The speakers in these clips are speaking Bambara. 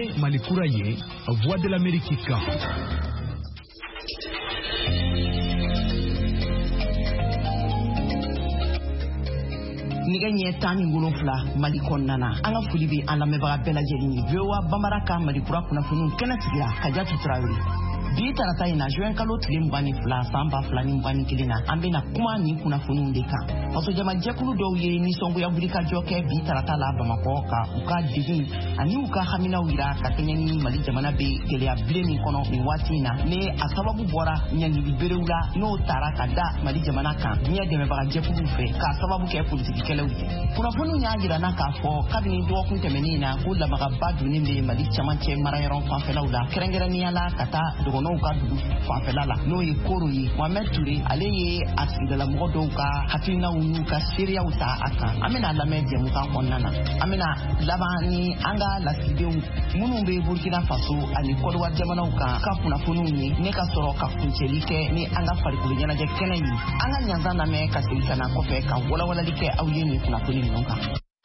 Malikouraye, Voix de l'Amérique. Niganye tani ngulofla Malikonnana anga fulibi ala mebara bela jelini vewa bamaraka Malikura kuna funu kenatigira kajatu trauri bi tarata ina juin kalo tlimbani fla samba flani mbani kilina ambena kuma ni kuna funu ndeka waso jama jekulu do ye ni songo ya bulika joke bi tarata la bamako ka uka digun ani uka hamina wira ka kenyani mali jamana be gele ya blemi kono ni watina ne asababu bora nyani liberula no taraka da mali jamana kan nya de mebara jekulu fe ka sababu ke politiki kelewite kuna funu nyagira na ka fo kabini do kun temenina ko la maga badu ni be mali chamanche marayaron fa felawla kerengera ni ala kata no ka dudu fanfelala no ye koro ye Mohamed Touré ale ye asidala modo ka hakina unu ka Syria uta aka amena la media muka konnana amena labani anga la sideu munumbe Burkina Faso ali kodwa jamana uka ka kuna fununi ne ka soro ka kunchelike ni anga farikulu nyana je kenani anga nyanza na me ka silika ko fe ka wala like awye ni kuna fununi nonka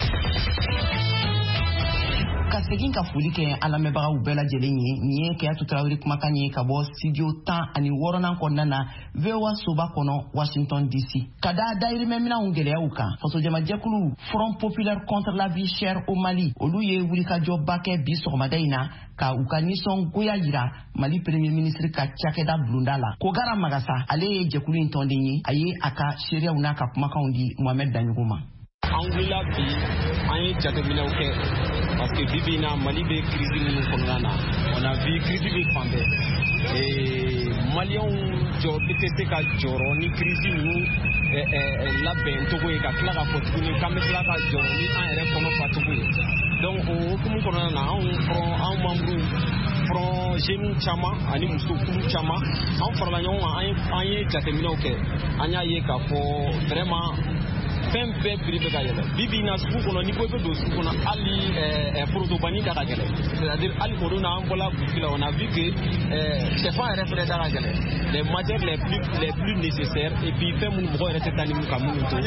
kasegin ka fuli kɛ alamɛbaga u bɛɛ lajɛlen ye nin ye Keyatu Traoré kumakan ye ka bɔ studio 10 ani 6nan kɔnɔna na VOA soba kɔnɔ Washington DC ka da dayirimɛminɛw gɛlɛyaw kan fasojamajɛkulu Front Populaire contre la vie chère au Mali olu ye wulikajɔba kɛ bi sɔgɔmada in na ka u ka nisɔngoya yira Mali premier ministre ka cakɛda bulonda la Kogara Magasa ale ye jɛkulu in tɔnden ye a ye a ka seereyaw n'a ka kumakanw di Mohamed Danyogo ma. An wulila bi an ye jateminɛw kɛ parce que bibi na Mali bɛ crise minnu kɔnɔna na on a vu crise bɛ fan bɛɛ Maliens jɔ bɛ se ka jɔrɔ ni crise ninnu labɛn cogo ye ka tila ka fɔ tuguni k'an bɛ tila ka jɔrɔ ni an yɛrɛ kɔnɔ fa cogo ye donc o hukumu kɔnɔna na anw membres front jeunes caman ani muso kulu caman an farala ɲɔgɔn kan an ye jateminɛw kɛ an y'a ye k'a fɔ vraiment fɛn bɛɛ prix bɛ ka yɛlɛ bibi na sugu kɔnɔ ni ko bɛ don sugu kɔnɔ hali forotobani da ka gɛlɛ c'est-à-dire hali o don an bɔla Burkina on a vu que sɛfan yɛrɛ fɛnɛ da ka gɛlɛ les matières les plus nécessaires et puis fɛn minnu mɔgɔ yɛrɛ tɛ taa ni mun ka minnu to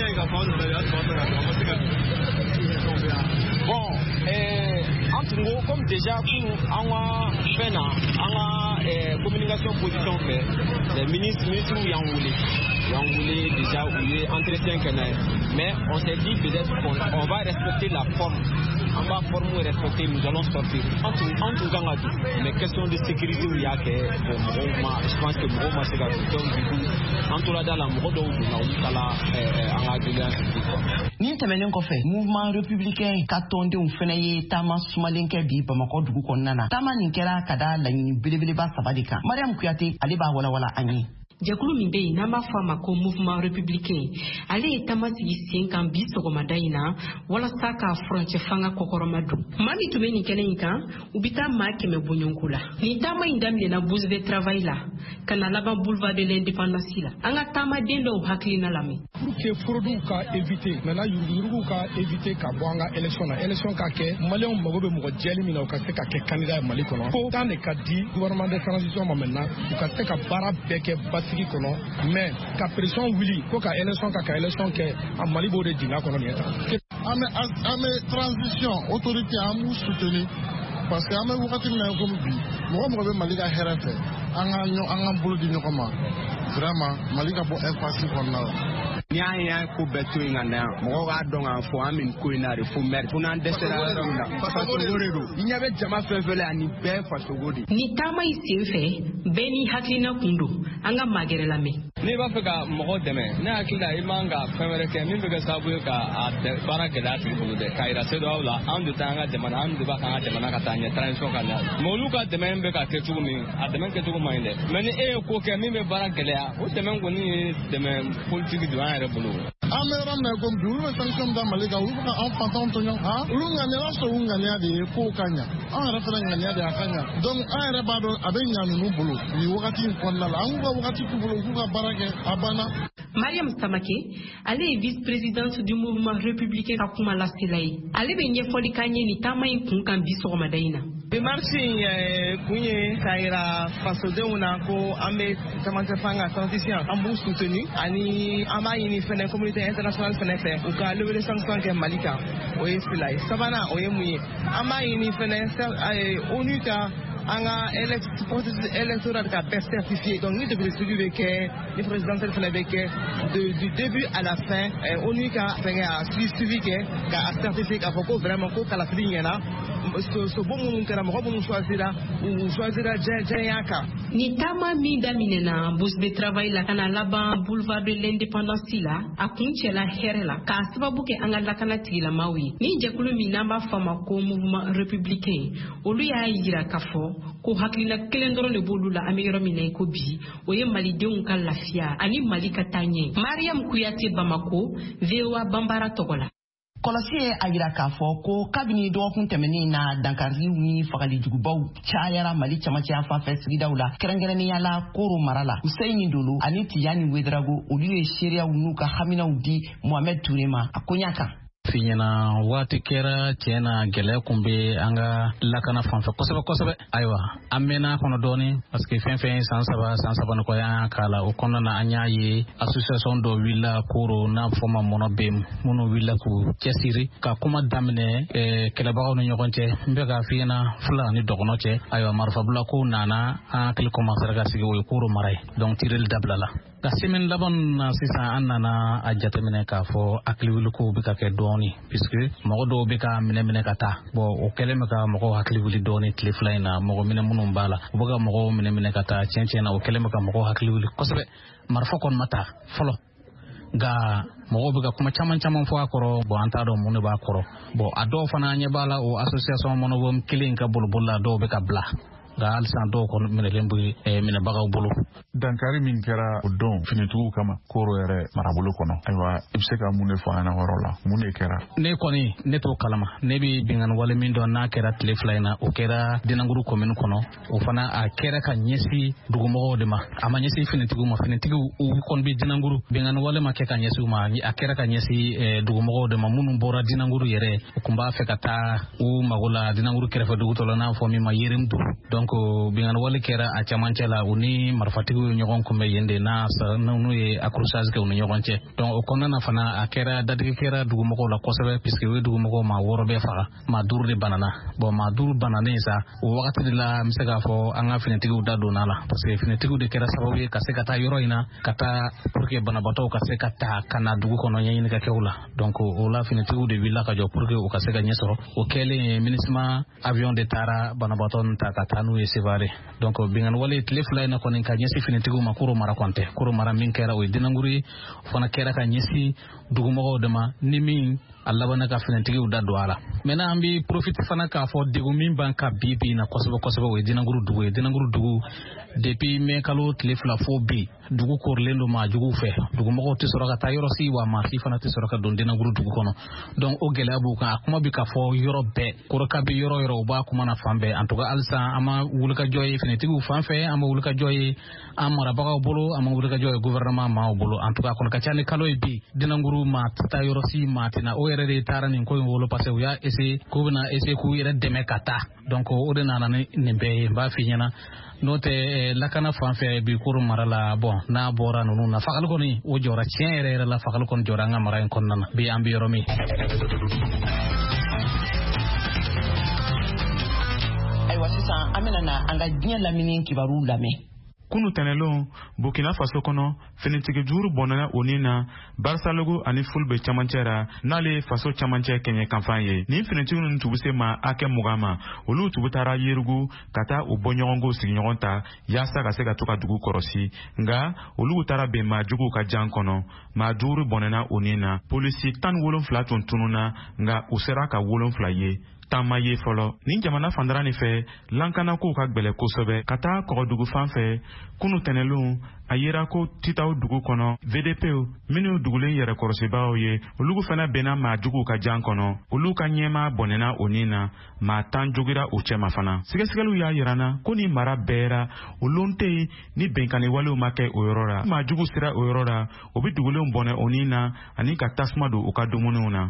bon en tout cas comme déjà pour an ka fɛn na an ka communication position fɛ les ministres y'an wele déjà où il est entretien que mais on s'est dit peut-être qu'on va respecter la forme on va former et respecter nous allons sortir en tout cas mais question de sécurité où il y a que je pense que Moma c'est donc du coup en tout cas dans la mode où on a en ni tɛmɛnen kɔfɛ mouvement républicain ka tɔndenw fɛnɛ ye taama sumalen kɛ bi Bamakɔ dugu kɔnɔna na taama nin kɛra ka da laɲini belebeleba saba de kan Mariam Kuyate ale b'a walawala an ye. Jɛkulu min bɛ yen n'an b'a fɔ a ma ko mouvement républicain ale ye taama sigi sen kan bi sɔgɔmada in na walasa ka furancɛ fanga kɔkɔrɔma don maa min tun bɛ nin kɛnɛ in kan u bɛ taa maa 100 bɔɲɔgɔnko la nin taama in daminɛna bourse de travail la ka na laban boulevard de l'indépendance la an ka taamaden dɔw hakilina lamɛn. pour que fraude ka éviter maintenant yurugu ka éviter ka bɔ an ka élection ka kɛ maliyɛnw mago bɛ mɔgɔ jɛlen min na u ka se ka kɛ candidat ye Mali kɔnɔ ko temps de ka di gouvernement de transition ma maintenant u ka se ka baara bɛɛ kɛ basigi kɔnɔ mais ka pression wuli ko ka élection kɛ a Mali b'o de jigin a kɔnɔ nin ye tan. an bɛ transition autorité an b'u soutenir parce que an bɛ wagati min na comme bi mɔgɔ bɛ Mali ka hɛrɛ fɛ an ka bolo di ɲɔgɔn ma vraiment Mali ka bɔ impasse kɔnɔna la. ni an ye ko bɛɛ to yen ka na yan mɔgɔw k'a dɔn k'a fɔ an bɛ ko in na de fo maire ko n'an dɛsɛra yɔrɔ min na fasogo de don i ɲɛ bɛ jama fɛn fɛn la ani bɛɛ fasogo de. ni taama in sen fɛ bɛɛ ni hakilina kun don an ka magɛrɛ lamɛn. n'i b'a fɛ ka mɔgɔ dɛmɛ ne hakili la i man ka fɛn wɛrɛ kɛ min bɛ kɛ sababu ye ka baara gɛlɛya tigi bolo dɛ ka yira se dɔ aw la an de ta an ka jamana an de b'a kan ka jamana ka taa ɲɛ transition ka ɲɛ mais olu ka dɛmɛ bɛ ka kɛ cogo min a dɛmɛ kɛcogo man ɲi dɛ mais ni e ye ko kɛ min bɛ baara gɛlɛya o dɛmɛ kɔni ye dɛmɛ politique don an yɛrɛ bolo. an bɛ yɔrɔ min na comme bi olu bɛ sanction da Mali kan olu bɛ ka an fantanw tɔɲɔ olu ŋaniya sɔrɔ u ŋaniya de ye kow ka ɲa an yɛrɛ fana ŋaniya de a ka ɲa donc an yɛrɛ b'a dɔn a bɛ ɲa ninnu bolo nin wagati in kɔnɔna la an k'u ka wagati k'u bolo u k'u ka baara kɛ a banna. Mariam Samake ale ye vice-présidente du mouvement républicain ka kuma lasela ye ale bɛ ɲɛfɔli k'an ye ni taama in kun kan bi sɔgɔmada in na. Martin kunye kaira fasodenw na ko an bɛ camancɛ fanga transition an b'u soutenu ani an b'a ɲini fɛnɛ communauté internationale fɛnɛ fɛ u ka lever sanction kɛ Mali kan o ye fila ye sabanan o ye mun ye an b'a ɲini fɛnɛ ONU ka an ka processus électoral ka bɛɛ certifié donc ni député bɛ kɛ ni présidentielle fɛnɛ bɛ kɛ du début à la fin ONU ka fɛngɛ a suivi kɛ ka certifié k'a fɔ ko vraiment ko kalafili ɲɛna so bon minnu kɛra mɔgɔ minnu choisira jɛnya kan. Ni taama min daminɛna Bourse de Travail la kana laban boulevard de l'Indépendance la a kun cɛla hɛrɛ la k'a sababu kɛ an ka lakana tigilamaw ye ni jɛkulu min n'an b'a fɔ a ma ko mouvement républicain olu y'a yira k'a fɔ ko hakilina kelen dɔrɔn de b'olu la an bɛ yɔrɔ min na i ko bi o ye malidenw ka lafiya ani Mali ka taa ɲɛ. Mariam Kuyate Bamako VOA Bambara tɔgɔ la. Kɔlɔsi ye a yira k'a fɔ ko kabini dɔgɔkun tɛmɛnen na dankariw ni fagalijugubaw cayara Mali camancɛ fanfɛ sigidaw la kɛrɛnkɛrɛnnenya la Koro mara la Useyini Dolo ani Tijani Wedrago olu ye seereyaw n'u ka haminaw di Mohamed Touré ma a koɲa kan. Fiɲɛna waati kɛra tiɲɛna gɛlɛya kun bɛ an ka lakana fanfɛ kosɛbɛ ayiwa an mɛnna kɔnɔ dɔɔni parce que fɛn san saba ni kɔ y'an k'a la o kɔnɔna na an y'a ye association dɔ wulila Koro n'a fɔ ma mɔnɔ bɛ minnu wulila k'u cɛsiri ka kuma daminɛ kɛlɛbagaw ni ɲɔgɔn cɛ n bɛ ka fiɲɛna fila ni dɔgɔnɔ cɛ ayiwa marifabula ko nana an hakili commencera ka sigi o ye Koro mara ye donc tireli dabila la ka semaine laban na sisan an nana a jateminɛ k'a fɔ hakiliwilikow bɛ ka kɛ dɔɔni puisque mɔgɔ dɔw bɛ ka minɛ ka taa bon o kɛlen bɛ ka mɔgɔw hakili wili dɔɔni tile fila in na mɔgɔ minɛ minnu b'a la u bɛ ka mɔgɔw minɛ ka taa tiɲɛ na o kɛlen bɛ ka mɔgɔw hakili wili kosɛbɛ marifa kɔni ma taa fɔlɔ nka mɔgɔw bɛ ka kuma caman fɔ a kɔrɔ bon an t'a dɔn mun de b'a kɔrɔ bon a dɔw fana ɲɛ b'a la o association mɔnɔbɔ kelen ka bolobolo la dɔw bɛ ka bila nka halisa dɔw kɔni minɛlen bɛ minɛbagaw bolo. Dankari min kɛra o don finitigiw kama Koro yɛrɛ marabolo kɔnɔ ayiwa i bɛ se ka mun de fɔ an ɲɛna yɔrɔ la mun de kɛra. Ne kɔni ne t'o kalama ne bɛ binganni wale min dɔn n'a kɛra tile fila in na o kɛra Dinanguru commune kɔnɔ o fana a kɛra ka ɲɛsin dugumɔgɔw de ma a ma ɲɛsin finitigiw ma finitigiw u kɔni bɛ Dinanguru binganni wale ma kɛ ka ɲɛsin u ma a kɛra ka ɲɛsin dugumɔgɔw de ma minnu bɔra Dinanguru yɛrɛ u tun b'a fɛ ka taa u mago la Dinanguru kɛrɛfɛ dugutɔ la n'a fɔ min ma Yerimdu donc binganni wale kɛra a camancɛ la u ni marifatigiw ɲɔgɔn kunbɛ yen de n'u ye accrochage kɛ u ni ɲɔgɔn cɛ donc o kɔnɔna fana a kɛra dadigi kɛra dugumɔgɔw la kosɛbɛ puisque u ye dugumɔgɔw maa 6 bɛɛ faga maa 5 de banana bon maa 5 bananen sa o wagati de la n bɛ se k'a fɔ an ka finitigiw da donna la parce que finitigiw de kɛra sababu ye ka se ka taa yɔrɔ in na ka taa pour que banabaatɔw ka se ka taa ka na dugu kɔnɔ ɲɛɲini ka kɛ u la donc o la finitigiw de wulila ka jɔ pour que u ka se ka ɲɛ sɔrɔ o kɛlen MINUSMA avion de taara banabaatɔ ninnu ta ka taa n'u ye Sevare donc binganni wale tile fila in na kɔni ka ɲɛsin finitigiw ma Koro mara kɔntɛ Koro mara min kɛra o ye Dinanguru ye o fana kɛra ka ɲɛsin dugumɔgɔw de ma ni min a labanna ka finitigiw da don a la maintenant an bɛ profite fana k'a fɔ degun min b'an ka bi na kosɛbɛ o ye Dinanguru dugu ye Dinanguru dugu depuis mai kalo tile fila fo bi dugu korilen don maa juguw fɛ dugumɔgɔw tɛ sɔrɔ ka taa yɔrɔ si wa maa si fana tɛ sɔrɔ ka don Dinanguru dugu kɔnɔ donc o gɛlɛya b'u kan a kuma bɛ ka fɔ yɔrɔ bɛɛ Koroka bɛ yɔrɔ u b'a kuma na fan bɛɛ en tout cas halisa an ma wulikajɔ ye finitigiw fan fɛ an ma wulikajɔ ye an marabagaw bolo an ma wulikajɔ ye gouvernement maaw bolo en tout cas kɔni ka ca ni kalo ye bi Dinanguru maa tɛ taa yɔrɔ si maa tɛ na o yɛrɛ de taara nin ko in wolo parce que u y'a essayer k'u bɛna essayer k'u yɛrɛ dɛmɛ ka taa donc o de nana ni nin bɛɛ ye n b'a f'i ɲɛna n'o tɛ lakana fan fɛ bi Koro mara la bon n'a bɔra ninnu na fagali kɔni o jɔra tiɲɛ yɛrɛ la fagali kɔni jɔra an ka mara in kɔnɔna na bi an bɛ yɔrɔ min. Ayiwa sisan an bɛna na an ka diɲɛ lamini kibaru lamɛn. Kunu tɛnɛlon Burkina Faso kɔnɔ finitigi juru bɔnna o ni na Barsalugu ani Fulbe camancɛ ra n'ale faso camancɛ kɛɲɛ kanfan ye ni finitigi ninnu tun bɛ se ma hakɛ 20 ma olu tun bɛ taara Yerugu ka taa u bɔɲɔgɔnko sigiɲɔgɔn ta yaasa ka se ka to ka dugu kɔrɔsi nka olu taara bɛn maa juguw ka jan kɔnɔ maa 5 bɔnna o ni na polisi 17 tun tununna nka u sera ka 7 ye taama ye fɔlɔ ni jamana fandara nin fɛ lankana kow ka gbɛlɛ kosɛbɛ ka taa kɔgɔdugu fan fɛ kunu tɛnɛlon a yera ko Titaw dugu kɔnɔ VDP minnu dugulen yɛrɛ kɔrɔsibaaw ye olu fana bɛnna maa juguw ka jan kɔnɔ olu ka ɲɛma bɔnɛna o ni na maa 10 jogira u cɛma fana sɛgɛsɛgɛliw y'a yirana ko ni mara bɛɛra olu tɛ yen ni bɛnkanni walew ma kɛ o yɔrɔ la maa jugu sera o yɔrɔ la o bɛ dugulenw bɔnɛ o ni na ani ka tasuma don u ka dumuniw na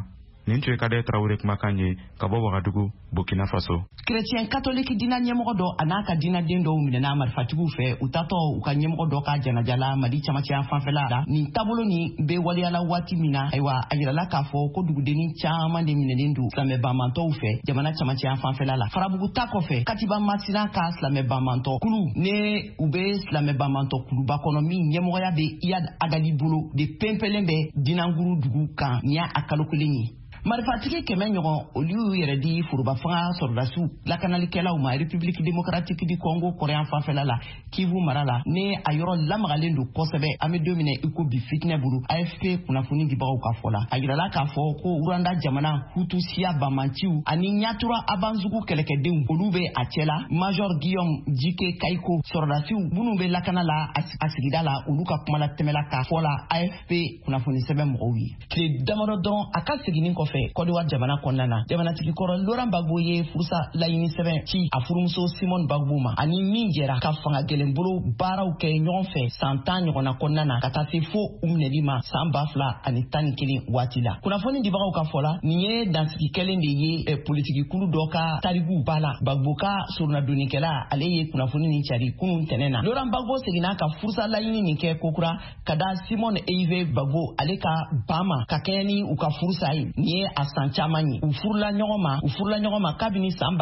nin tun ye Kade Traoré kumakan ye ka bɔ Wagadugu, Burkina Faso. Chrétien catholique dina ɲɛmɔgɔ dɔ a n'a ka dinaden dɔw minɛna marifatigiw fɛ u tatɔ u ka ɲɛmɔgɔ dɔ ka janajala Mali camancɛya fanfɛla la nin taabolo ni bɛ waliyala waati min na ayiwa a yirala k'a fɔ ko dugudenni caman de minɛlen don silamɛ banmantɔw fɛ jamana camancɛya fanfɛla la farabugu ta kɔfɛ Katiba Masina ka silamɛ banmantɔ kulu ne u bɛ silamɛ banmantɔ kuluba kɔnɔ min ɲɛmɔgɔya bɛ Iyad Agadi bolo de pɛnpɛlen bɛ dinanguru dugu kan nin y'a kalo kelen ye. Marifatigi kɛmɛ ɲɔgɔn olu y'u yɛrɛ di foroba fanga sɔrɔdasiw lakanalikɛlaw ma République démocratique du Congo kɔrɔyan fanfɛla la Kivu mara la ne a yɔrɔ lamagalen don kosɛbɛ an bɛ don minɛ iko bi fitinɛ bolo AFP kunnafoni dibagaw ka fɔ la a yirala k'a fɔ ko Rwanda jamana Hutu siya bamantiw ani Nyatura Abanzugu kɛlɛkɛdenw olu bɛ a cɛla Major Guillaume Jike Kayiko sɔrɔdasiw minnu bɛ lakana la a sigida la olu ka kuma la tɛmɛla k'a fɔ la AFP kunnafoni sɛbɛn mɔgɔw ye tile damadɔ dɔrɔn a ka seginni kɔfɛ Côte d'Ivoire jamana kɔnɔna na jamanatigi kɔrɔ Laurent Gbagbo ye furusa laɲini sɛbɛn ci a furumuso Simone Gbagbo ma ani min jɛra ka fanga gɛlɛn bolo baaraw kɛ ɲɔgɔn fɛ san 10 ɲɔgɔnna kɔnɔna na ka taa se fo u minɛli ma san 2011 waati la kunnafoni dibagaw ka fɔ la nin ye dansigi kɛlen de ye politikikulu dɔ ka tarigu ba la Gbagbo ka soronadonnikɛla ale ye kunnafoni nin cari kunun tɛnɛn na Laurent Gbagbo seginna ka furusa laɲini nin kɛ kokura ka da Simone Eive Gbagbo ale ka bama ka kɛɲɛ ni u ka furusa ye nin ye a san caman ye u furula ɲɔgɔn ma kabini san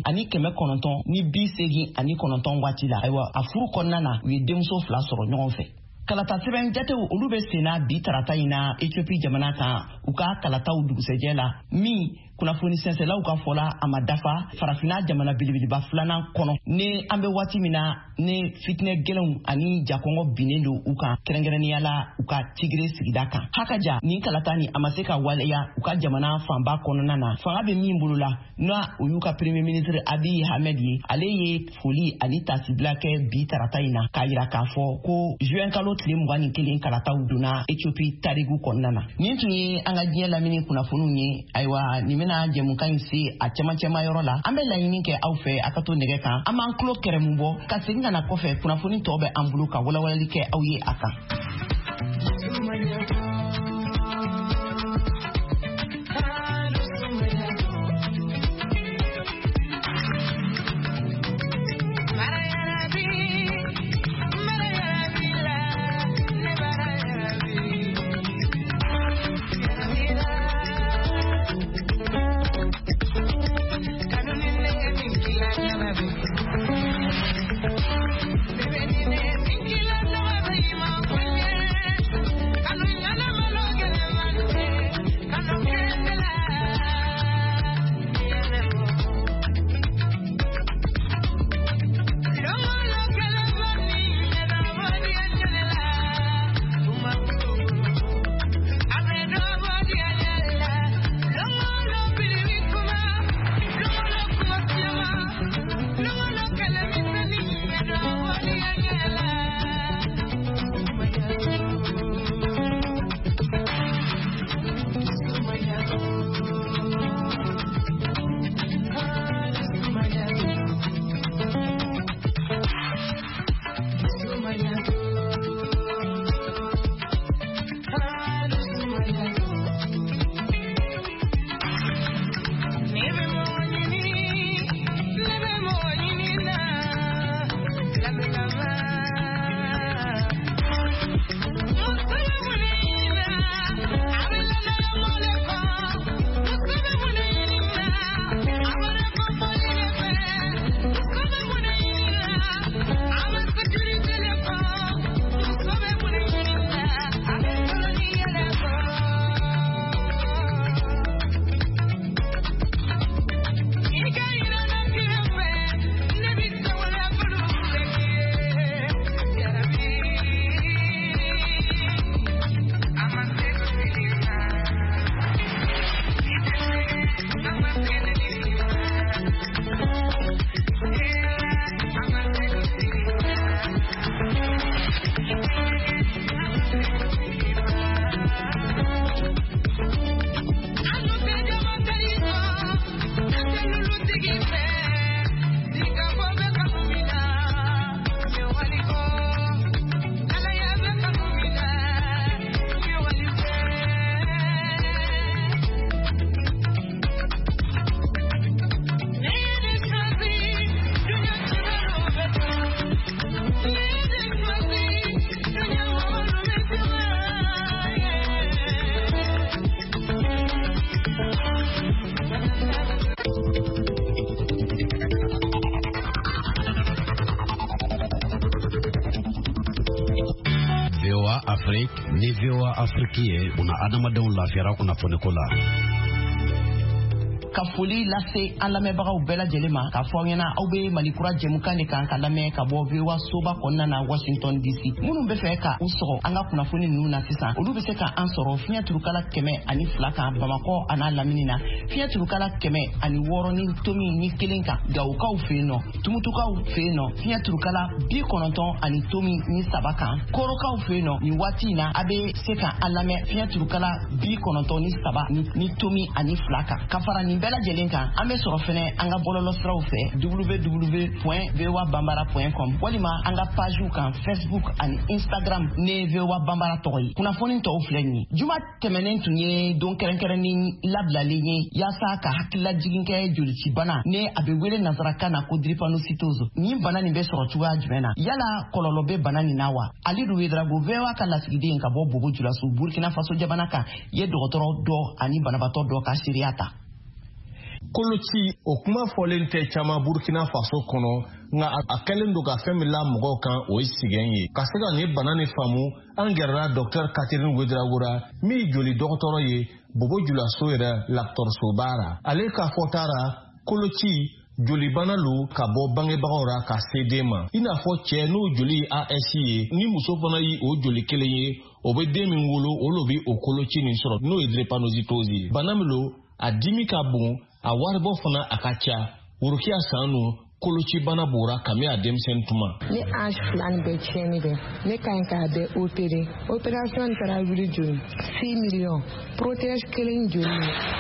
1989 waati la ayiwa a furu kɔnɔna na u ye denmuso 2 sɔrɔ ɲɔgɔn fɛ kalata sɛbɛn jatew olu bɛ senna bi tarata in na Ethiopie jamana kan u ka kalataw dugusɛjɛ la min kunnafoni sɛnsɛlaw ka fɔla a ma dafa farafina jamana belebeleba 2nan kɔnɔ ne an bɛ waati min na ne fitinɛ gɛlɛnw ani jakɔngɔ binnen don u kan kɛrɛnkɛrɛnnenya la u ka Tigre sigida kan hakaja nin kalata ni a ma se ka waleya u ka jamana fanba kɔnɔna na fanga bɛ min bolo la n'a o y'u ka premier ministre Abiy Ahmed ye ale ye foli ani tasibila kɛ bi tarata in na k'a yira k'a fɔ ko juin kalo tile 21 kalataw donna Ethiopie tarigu kɔnɔna na nin tun ye an ka diɲɛ lamini kunnafoniw ye ayiwa nin bɛna jɛmukan in se a cɛmancɛma yɔrɔ la an bɛ laɲini kɛ aw fɛ a ka to nɛgɛ kan an b'an tulo kɛrɛmu bɔ ka segin ka na kɔfɛ kunnafoni tɔw bɛ an bolo ka walawalali kɛ aw ye a kan. Baby, Afrique ni VOA Afrique ye una adamadenw lafiyara kunnafoni ko la. Ka foli lase an lamɛnbagaw bɛɛ lajɛlen ma k'a fɔ aw ɲɛna aw bɛ malikura jɛmukan de kan ka lamɛn ka bɔ VOA soba kɔnɔna na Washington DC. Minnu bɛ fɛ ka u sɔgɔ an ka kunnafoni ninnu na sisan olu bɛ se ka an sɔrɔ fiɲɛ turukala 102 kan Bamakɔ a n'a lamini na, fiɲɛ turukala 106 ni tomi ni 1 kan Gawukaw fɛ yen nɔ, Tumutukaw fɛ yen nɔ fiɲɛ turukala 90 ani tomi ni 3 kan, Korokaw fɛ yen nɔ nin waati in na a bɛ se ka an lamɛn fiɲɛ turukala 90 ni 3 ni tomi ani 2 kan. Ka fara nin bɛɛ lajɛlen kan an bɛ sɔrɔ fɛnɛ an ka bɔlɔlɔsiraw fɛ www.voabambara.com walima an ka pagew kan Facebook ani Instagram ne VOA Bambara tɔgɔ ye. Kunnafoni tɔw filɛ nin ye. Juma tɛmɛnen tun ye don kɛrɛnkɛrɛnnen labilalen ye yaasa ka hakililajigin kɛ jolicibana ne a bɛ wele nanzarakan na ko drépanocytose. Nin bana nin bɛ sɔrɔ cogoya jumɛn na? Yala kɔlɔlɔ bɛ bana nin na wa? Ali Ruwedrago VOA ka lasigiden ka bɔ Bobo Julaso Burkina Faso jamana kan ye dɔgɔtɔrɔ dɔ ani banabatɔ dɔ ka seereya ta. Koloci o kuma fɔlen tɛ caman Burkina Faso kɔnɔ nka a kɛlen don ka fɛn min la mɔgɔw kan o ye sigɛn ye ka se ka nin bana ni faamu an gɛrɛla Dr Catherine Ouedraogo min ye joli dɔgɔtɔrɔ ye Bobo Julaso yɛrɛ dɔgɔtɔrɔsoba la. Ale ka fɔta la koloci jolibana lo ka bɔ bangebagaw ra ka se den ma i n'a fɔ cɛ n'o joli ye AS ye ni muso fana ye o joli kelen ye o bɛ den min wolo o lo bi o koloci nin sɔrɔ n'o ye drépanocytose ye. Bana min lo a dimi ka bon a waribɔ fana a ka ca worokiya san no koloci bana bora kami a denmisɛn tuma. Ne âge flan bɛ tiɲɛni dɛ ne ka ɲi k'a bɛɛ opéré opération taara wuli joli 6 millions protège kelen joli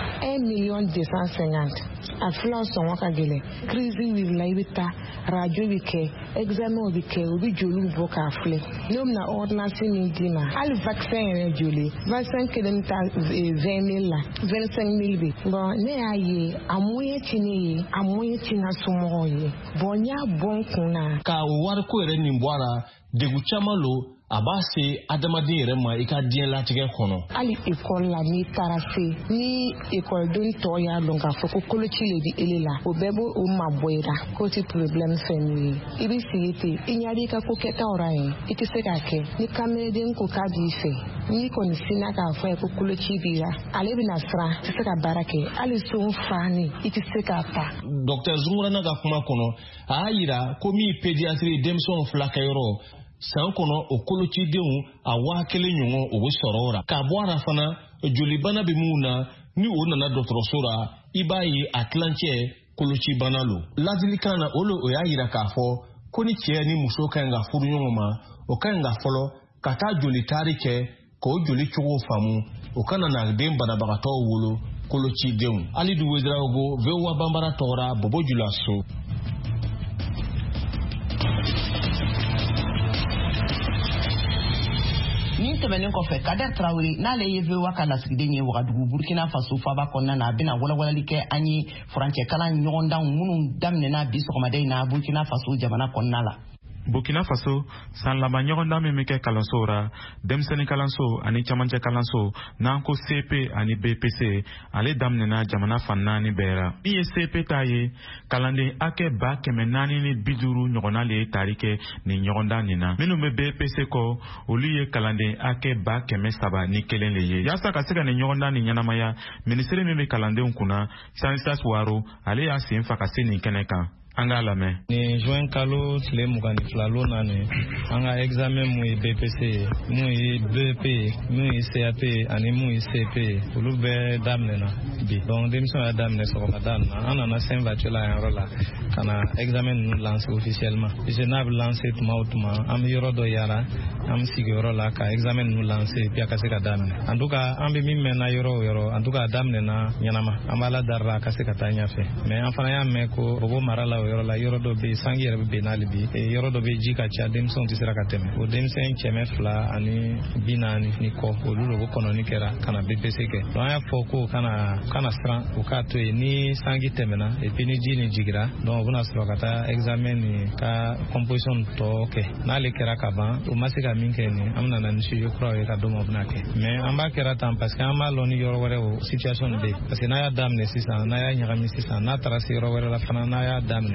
1,250,000 a filaw sɔngɔ ka gɛlɛn crise wulila i bɛ taa radio bɛ kɛ examen bɛ kɛ u bɛ joliw bɔ k'a filɛ n'o bɛna ordonnance min d'i ma hali vaccin yɛrɛ joli vaccin kelen bɛ taa 20,000 la 25,000 bɛ bon ne y'a ye a moyen ti ne ye a moyen ti n ka somɔgɔw ye bon n y'a bɔ n kun na. Ka o wariko yɛrɛ nin bɔ a la degu caman lo a b'a se adamaden yɛrɛ ma i ka diɲɛ latigɛ kɔnɔ. Hali école la n'i taara se ni écoledenw tɔw y'a dɔn k'a fɔ ko koloci le di ele la o bɛɛ b'o mabɔ i la k'o ti problème fɛn min ye i bɛ sigi ten i ɲɛ b'i ka ko kɛtaw ra yen i tɛ se k'a kɛ ni kamalen ko k'a b'i fɛ n'i kɔni sinna k'a fɔ ye ko koloci b'i la ale bɛna siran i tɛ se ka baara kɛ hali son fani i tɛ se k'a ta. Dr Zungurana ka kuma kɔnɔ a y'a yira ko min pédiatrie denmisɛnw fila kɛ yɔrɔ san kɔnɔ o kolocidenw a 1,000 ɲɔgɔn o bɛ sɔrɔ o ra k'a bɔ a la fana jolibana bɛ mun na ni o nana dɔgɔtɔrɔso la i b'a ye a tilancɛ kolocibana lo. Ladilikan na o y'a yira k'a fɔ ko ni cɛ ni muso ka ɲi ka furu ɲɔgɔn ma o ka ɲi ka fɔlɔ ka taa joli taari kɛ k'o joli cogo faamu o kana na den banabagatɔw wolo kolocidenw. Ali Ouedraogo VOA Bambara tɔgɔra Bobo Julaso. Nin tɛmɛnen kɔfɛ Kader Traoré n'ale ye VOA ka lasigiden ye Wagadugu Burkina Faso faaba kɔnɔna na a bɛna walawalali kɛ an ye furancɛkalan ɲɔgɔndanw minnu daminɛna bi sɔgɔmada in na Burkina Faso jamana kɔnɔna la. Burkina Faso san laban ɲɔgɔndan min bɛ kɛ kalansow ra denmisɛnnin kalanso ani camancɛ kalanso n'an ko CP ani BPC ale daminɛna jamana fan 4 bɛɛ ra. Min ye CP ta ye kalanden hakɛ 450 ɲɔgɔnna le ye tari kɛ nin ɲɔgɔndan nin na. Minnu bɛ BPC kɔ olu ye kalanden hakɛ 301 le ye. Yaasa ka se ka nin ɲɔgɔndan nin ɲɛnamaya minisiri min bɛ kalandenw kunna Stanislas Waro ale y'a sen fa ka se nin kɛnɛ kan. An k'a lamɛn. Ni juin kalo tile 22 na ni an ka examen mun ye BPC mun ye BP mun ye CAP ani mun ye CP olu bɛɛ daminɛna bi donc denmisɛnw y'a daminɛ sɔgɔmada na an nana scène virtuelle a yɔrɔ la ka na examen ninnu lancer officiellement puisque n'a bɛ lancer tuma o tuma an bɛ yɔrɔ dɔ yala an bɛ sigi yɔrɔ la ka examen ninnu lancer puis a ka se ka daminɛ en tout cas an bɛ min mɛnna yɔrɔ o yɔrɔ en tout cas a daminɛna ɲɛnama an b'ala darila a ka se ka taa ɲɛfɛ mais an fana y'a mɛn ko Bobo mara la yɔrɔ la yɔrɔ dɔ bɛ yen sangi yɛrɛ bɛ ben n'ale bi yɔrɔ dɔ bɛ ji ka ca denmisɛnw tɛ se ka tɛmɛ o denmisɛn kɛmɛ 2 ani 40 ni kɔ olu de ko kɔnɔni kɛra ka na BPC kɛ donc an y'a fɔ ko kana siran o k'a to yen ni sangi tɛmɛna et puis ni ji ni jigira donc o bɛna sɔrɔ ka taa examen ni ka composition tɔ kɛ n'ale kɛra ka ban o ma se ka min kɛ nin an bɛna na ni sujet kuraw ye ka d'o ma o bɛna kɛ mais an b'a kɛra tan parce que an b'a lɔn ni yɔrɔ wɛrɛ o situation bɛ yen parce que n'a y'a daminɛ sisan n'a y'a ɲagami sisan n'a taara se yɔrɔ wɛrɛ la fana n'a y'a daminɛ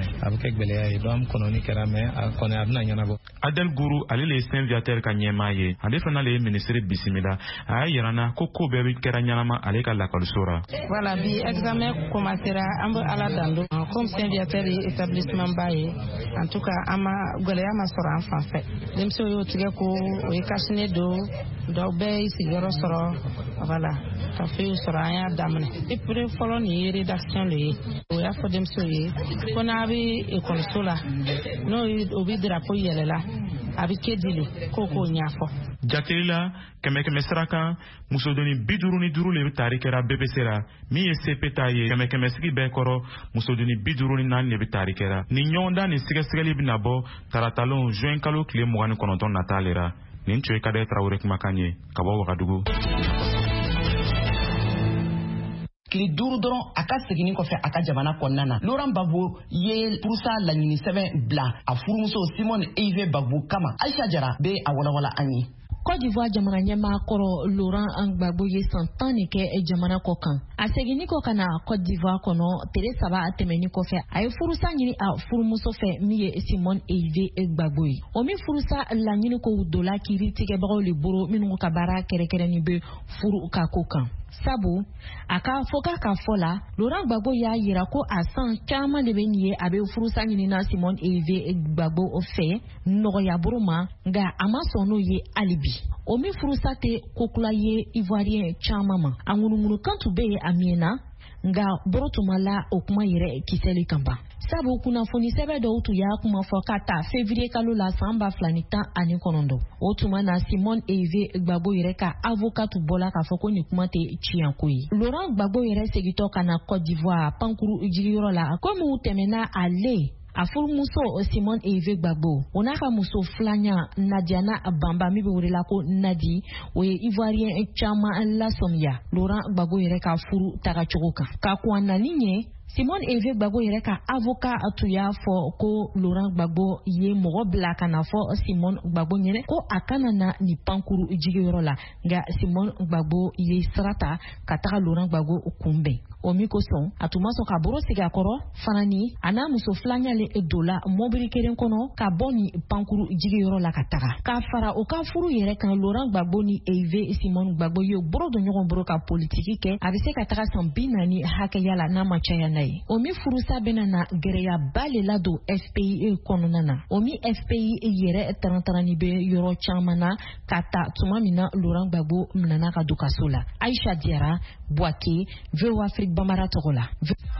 mɛ a bɛ kɛ gwɛlɛya ye donc an kɔnɔni kɛra mɛ a kɔni a bɛna ɲɛnabɔ. Adel Gourou ale le Saint Viateur ka ɲɛmaa ye ale fana le ministre bisimila a y'a yirana ko bɛɛ bɛ kɛra ɲɛnama ale ka lakɔliso ra. Voilà bi examen commencera an bɛ ala dan don comme Saint Viateur ye établissement ba ye en tout cas an ma gwɛlɛya ma sɔrɔ an fan fɛ denmisɛnw y'o tigɛ ko o ye kasine don dɔw bɛɛ sigiyɔrɔ sɔrɔ voilà ka fɛn sɔrɔ an y'a daminɛ epure fɔlɔ nin ye rédaction le ye o y'a fɔ denmisɛnw ye ko n'a bɛ ekɔliso la n'o o bɛ drapeau yɛlɛla a bɛ kɛ dile k'o ɲɛfɔ. Jateli la kɛmɛ sira kan musodoni 55 le bɛ taari kɛra BPC ra min ye CP ta ye kɛmɛ sigi bɛɛ kɔrɔ musodoni 54 le bɛ taari kɛra nin ɲɔgɔndan ni sɛgɛsɛgɛli bɛna bɔ taratalon juin kalo tile 29 nata ra nin tun ye Kadɛ Tarawele kumakan ye ka bɔ Wagadugu. Kili 5 dɔrɔn a ka seginin kɔfɛ a ka jamana kɔnɔna na Laurent Gbagbo ye purusa laɲini sɛbɛn bila a furumuso Simone Eive Gbagbo kama Aisha Jara bɛ a walawala an ye. Côte d'Ivoire jamana ɲɛmaa kɔrɔ Laurent Gbagbo ye san 10 de kɛ jamana kɔ kan. A seginni kɔ ka na Côte d'Ivoire kɔnɔ tile 3 tɛmɛni kɔfɛ a ye furusa ɲini a furumuso fɛ min ye Simone Eive Gbagbo ye. O min furusa laɲini ko dola kiiri tigɛbagaw le bolo minnu ka baara kɛrɛkɛrɛnni bɛ furu ka ko kan. Sabu a ka fɔ k'a fɔ la Laurent Gbagbo y'a yira ko a san caman de bɛ nin ye a bɛ furusa ɲinina Simone Eive Gbagbo fɛ nɔgɔya bolo ma nka a ma sɔn n'o ye hali bi. O min furusa tɛ kokula ye Ivoirien caman ma a ŋunuŋunukan tun bɛ yen a miɛnna nka bɔrɔ tuma la o kuma yɛrɛ kisɛli kan ban. Sabu kunnafoni sɛbɛn dɔw tun y'a kuma fɔ ka ta février kalo la san 2019 o tuma na Simone Eive Gbagbo yɛrɛ ka avocat bɔla k'a fɔ ko nin kuma tɛ tiɲɛko ye. Laurent Gbagbo yɛrɛ segitɔ ka na Côte d'Ivoire pankuru jigiyɔrɔ la komi u tɛmɛna ale a furumuso Simone Eive Gbagbo o n'a ka muso filanya Nadiana Bamba min bɛ wele la ko Nadi o ye Ivoirien caman lasɔmiya Laurent Gbagbo yɛrɛ ka furu tagacogo kan ka kɔn nani ɲɛ Simone Eive Gbagbo yɛrɛ ka avocat tun y'a fɔ ko Laurent Gbagbo ye mɔgɔ bila ka na fɔ Simone Gbagbo ɲɛnɛ ko a kana na nin pankuru jigiyɔrɔ la nka Simone Gbagbo ye sira ta ka taga Laurent Gbagbo kunbɛn. O min kosɔn a tun ma sɔn ka bolo sigi a kɔrɔ fana ni a n'a muso filanyale dola mɔbili kelen kɔnɔ ka bɔ nin pankuru jigiyɔrɔ la ka taga k'a fara o ka furu yɛrɛ kan Laurent Gbagbo ni Eive Simone Gbagbo ye bolo don ɲɔgɔn bolo ka politiki kɛ a bɛ se ka taga san 40 hakɛya la n'a ma caya n'a ye. O min furusa bɛna na gɛrɛyaba le ladon FPI kɔnɔna na o min FPI yɛrɛ tarantarani bɛ yɔrɔ caman na ka ta tuma min na Laurent Gbagbo minɛna ka don kaso la. Aisha Diarra Buake VOA Afrique Bamara tɔgɔ la.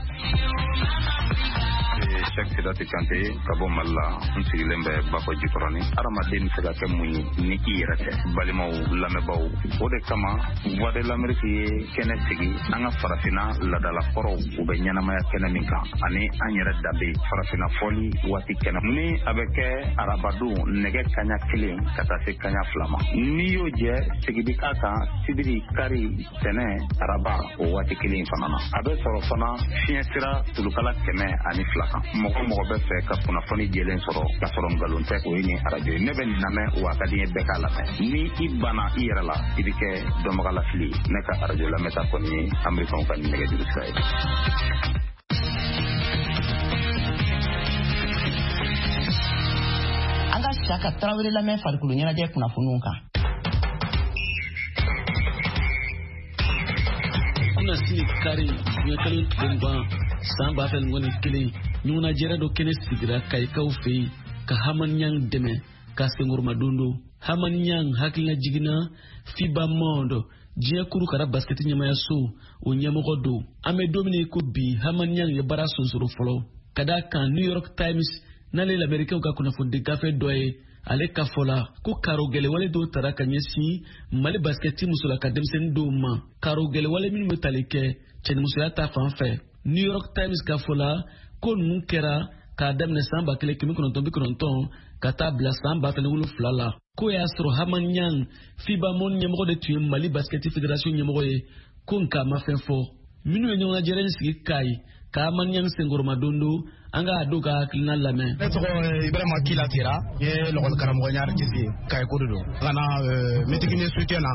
Cheikh Sidati Kante ka bɔ Mali la n sigilen bɛ Bafɔ Jikɔrɔni adamaden bɛ se ka kɛ mun ye ni i yɛrɛ tɛ balimaw lamɛnbaaw o de kama Voix de l'Amérique ye kɛnɛ sigi an ka farafinna ladalakɔrɔw u bɛ ɲɛnamaya kɛnɛ min kan ani an yɛrɛ danbe farafinna fɔli waati kɛnɛ ni a bɛ kɛ arabadon nɛgɛ kaɲa 1 ka taa se kaɲa 2 ma n'i y'o jɛ sigidi k'a kan sibiri kari tɛnɛ araba o waati 1 fana na a bɛ sɔrɔ fana fiɲɛ sira tulukala 102 kan mɔgɔ bɛ fɛ ka kunnafoni jɛlen sɔrɔ ka sɔrɔ nkalon tɛ o ye nin arajo ye ne bɛ nin lamɛn wa ka di n ye bɛɛ k'a lamɛn ni i banna i yɛrɛ la i bɛ kɛ dɔnbaga lafili ne ka arajo lamɛnta kɔni ye amerikanw ka nɛgɛjuru sira ye. An ka Saka Tarawele lamɛn farikolo ɲɛnajɛ kunnafoniw kan. Kuna sini kari ɲɛkelen tɛnban san 2021 ɲɔgɔnnajɛrɛ dɔ kɛnɛ sigira Kayikaw fɛ yen ka Hamaniɲang dɛmɛ ka Sengoroma dondo. Hamaniɲang hakilina jiginna FIBA Monde diɲɛ kurukara basketi ɲɛmayaso o ɲɛmɔgɔ don. An bɛ don min ko bi Hamaniɲang ye baara sonsoro fɔlɔ ka d'a kan New York Times n'ale l'Américain ka kunnafoni gafe dɔ ye ale ka fɔ la ko karo gɛlɛwale dɔw tara ka ɲɛsin Mali basketi musola ka denmisɛnnin dɔw ma karo gɛlɛwale minnu bɛ tali kɛ cɛnimusoya ta fan fɛ. New York Times ka fɔ la ko ninnu kɛra k'a daminɛ san 1990 ka taa bila san 2007 la ko y'a sɔrɔ Hamaniɲang FIBA Monde ɲɛmɔgɔ de tun ye Mali basketi fédération ɲɛmɔgɔ ye ko nka ma fɛn fɔ minnu ye ɲɔgɔnnajɛrɛ in sigi Kayi ka Hamaniɲang Sengoroma dondo an ka do ka hakilina lamɛn. Ne tɔgɔ Ibrahima Kila Tera n ye lɔgɔli karamɔgɔ ɲari kisi Kayi ko de don n ka na metigini soutien na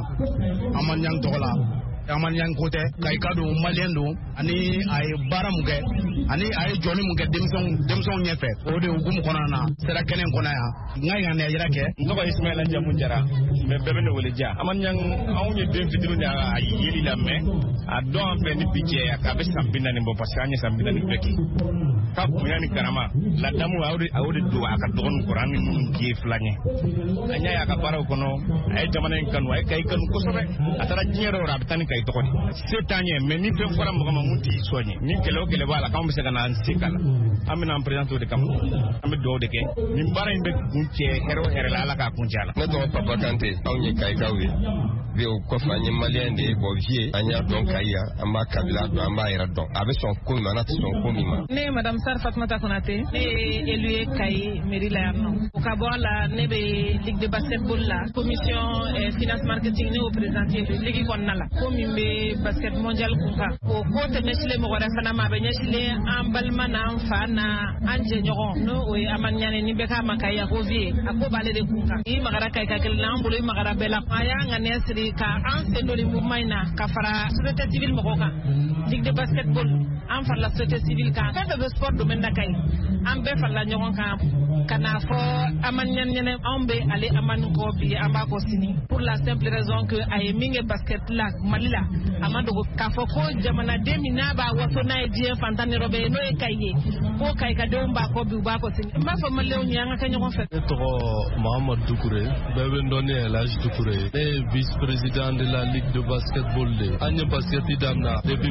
Hamaniɲang tɔgɔ la Hamaniɲang ko tɛ Kayi ka don malien don ani a ye baara mun kɛ ani ay joni mun ke demson ɲɛfɛ o de hukumu kɔnɔna na sera kɛnɛ kɔnɔ yan ngai ngane yira kɛ nɔgɔ Ismaila Jamu Jara mais bɛɛ bɛ ne wele ja aman yang anw ye den fitinin de a yeli la mais a dɔn an fɛ ni bi cɛ a bɛ san 40 bɔ parce que an ye san 40 bɛɛ kɛ ka bonya ni karama ladamu a o de don a ka dɔgɔnin kɔrɔ an ni minnu ye fila ɲɛ an y'a ye a ka baaraw kɔnɔ a ye jamana in kanu a ye Kayi kanu kosɛbɛ a taara diɲɛ dɔw a bɛ taa ni Kayi tɔgɔ de se t'an ye mais ni fɛn fɔra mɔgɔ ma mun t'i sɔn ye ni kɛlɛ o kɛlɛ b'a la k'anw bɛ se ka na an se k'a la an bɛ n'an président o de kama an bɛ dugawu de kɛ nin baara in bɛ kun cɛ hɛrɛ o hɛrɛ la ala k'a kun cɛ a la. Ne tɔgɔ Papa Kante anw ye Kayikaw ye bi o kɔfɛ an ye maliyɛn de ye bɔ vie an y'a dɔn Kayi yan an b'a kabila dɔn an b'a yɛrɛ dɔn a bɛ sɔn ko min ma n'a tɛ sɔn ko min ma. Ne ye madame Sar Fatumata Konate ne ye élu ye Kayi mairie la yan nɔ o ka bɔ a la ne bɛ ligue de basketball la commission finance marketing ne y'o présenté ligue kɔnɔna la ko min bɛ basket mondial kun kan o ko tɛ ɲɛsilen mɔgɔ wɛrɛ fana ma a bɛ ɲɛsilen an balima n'an fa n'an jɛɲɔgɔn n'o o ye Amadu Ɲane ni bɛɛ k'a ma Kayi a ko vie a ko b'ale de kun kan i magara Kayi ka kelen na an bolo i magara bɛɛ la a y'a ŋaniya siri ka an sen don nin mouvement in na ka fara société civile mɔgɔw kan ligue de basketball an farala société civile kan fɛn fɛn bɛ sport domaine na Kayi an bɛɛ farala ɲɔgɔn kan ka n'a fɔ Amadu Ɲane anw bɛ ale Amadu kɔ bi an b'a kɔ sini pour la simple raison que a ye min kɛ basket la Mali la a ma dogo k'a fɔ ko jamanaden min n'a b'a waso n'a ye diɲɛ fantan yɔrɔ bɛɛ ye n'o ye Kayi ye ko Kayi ka denw b'a kɔ bi u b'a kɔ sini n b'a fɔ maliyɛnw ye an ka kɛ ɲɔgɔn fɛ. Ne tɔgɔ Mahamadu Dukure bɛɛ bɛ n dɔn ni Elhaji Dukure ne ye vice président de la ligue de basketball de an ye basket daminɛ depuis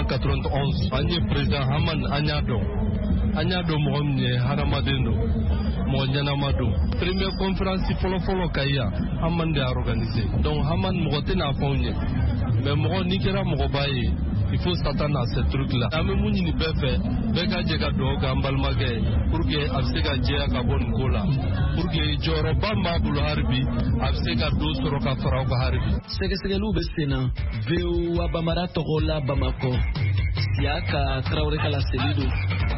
1991 an ye président Hamani an y'a dɔn mɔgɔ min ye hadamaden don mɔgɔ ɲɛnama don première conférence fɔlɔfɔlɔ Kayi yan Hamani de y'a organisé donc Hamani mɔgɔ tɛ n'a fɔ anw ye mais mɔgɔ n'i kɛra mɔgɔba ye il faut s'attendre à ce truc là an bɛ mun ɲini bɛɛ fɛ bɛɛ ka jɛ ka dugawu kɛ an balimakɛ pour que a bɛ se ka jɛya ka bɔ nin ko la pour que jɔyɔrɔba min b'a bolo hali bi a bɛ se ka do sɔrɔ ka fara aw kan hali bi. sɛgɛsɛgɛliw bɛ sen na VOA Bambara tɔgɔ la Bamakɔ Siaka Traoré ka laseli don.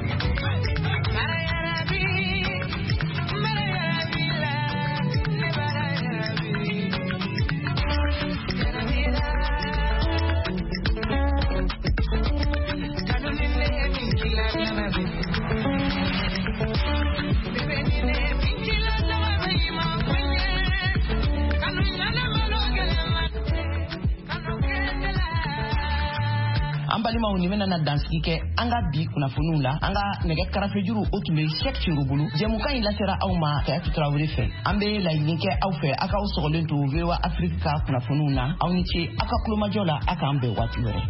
an balimaw ni bɛna na dansigi kɛ an ka bi kunnafoniw la an ka nɛgɛ karafejuru o tun bɛ Cheikh Thierno bolo jɛmukan in lasera aw ma Kayatu Traoré fɛ an bɛ laɲini kɛ aw fɛ aw k'aw sɔgɔlen to VOA Afrique ka kunnafoniw na aw ni ce aw ka kulomajɔ la aw k'an bɛn waati wɛrɛ.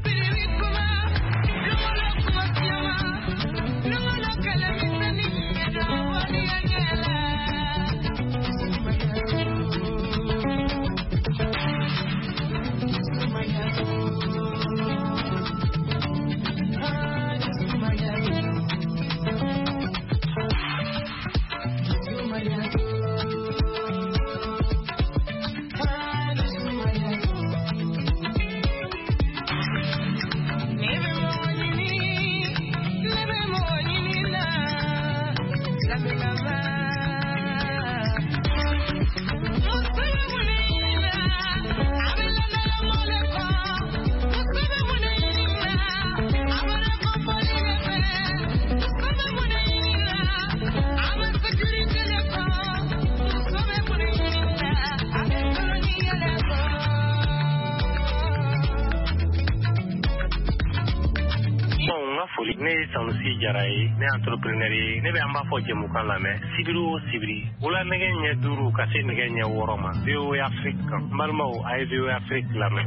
Sanusi Jara ye ne entrepreneur ye ne bɛ an b'a fɔ jɛmukan lamɛn sibiri o sibiri wula nɛgɛ ɲɛ 5 ka se nɛgɛ ɲɛ 6 ma VOA Afrique kan n balimaw a ye VOA Afrique lamɛn.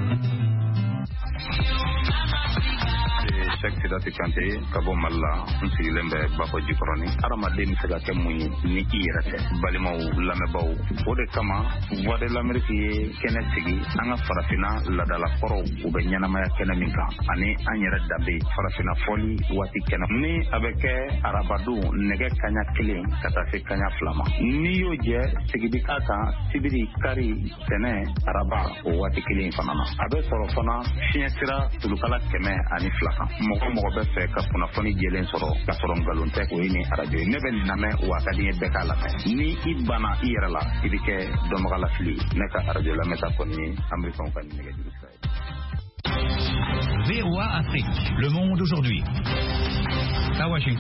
Cheikh Sidati Kante ka bɔ Mali la n sigilen bɛ Bafɔ Jikɔrɔni adamaden bɛ se ka kɛ mun ye ni i yɛrɛ tɛ balimaw lamɛnbaw o de kama Voix de l'Amérique ye kɛnɛ sigi an ka farafinna ladalakɔrɔw u bɛ ɲɛnamaya kɛnɛ min kan ani an yɛrɛ danbe farafinna fɔli waati kɛnɛ ni a bɛ kɛ arabadon nɛgɛ kaɲa 1 ka taa se kaɲa 2 ma n'i y'o jɛ sigidi k'a kan sibiri kari sɛnɛ araba o waati 1 fana na a bɛ sɔrɔ fana fiɲɛ sira tulukala 102 kan mɔgɔ bɛ fɛ ka kunnafoni jɛlen sɔrɔ ka sɔrɔ nkalon tɛ o ye ni arajo ye ne bɛ nin lamɛn wa ka di n ye bɛɛ k'a lamɛn ni i banna i yɛrɛ la i bɛ kɛ dɔnbagalafili ne ka arajo lamɛnta kɔni ye américain ka nɛgɛjuru sira ye. VOA Afrique, le monde aujourd'hui. ta Washington.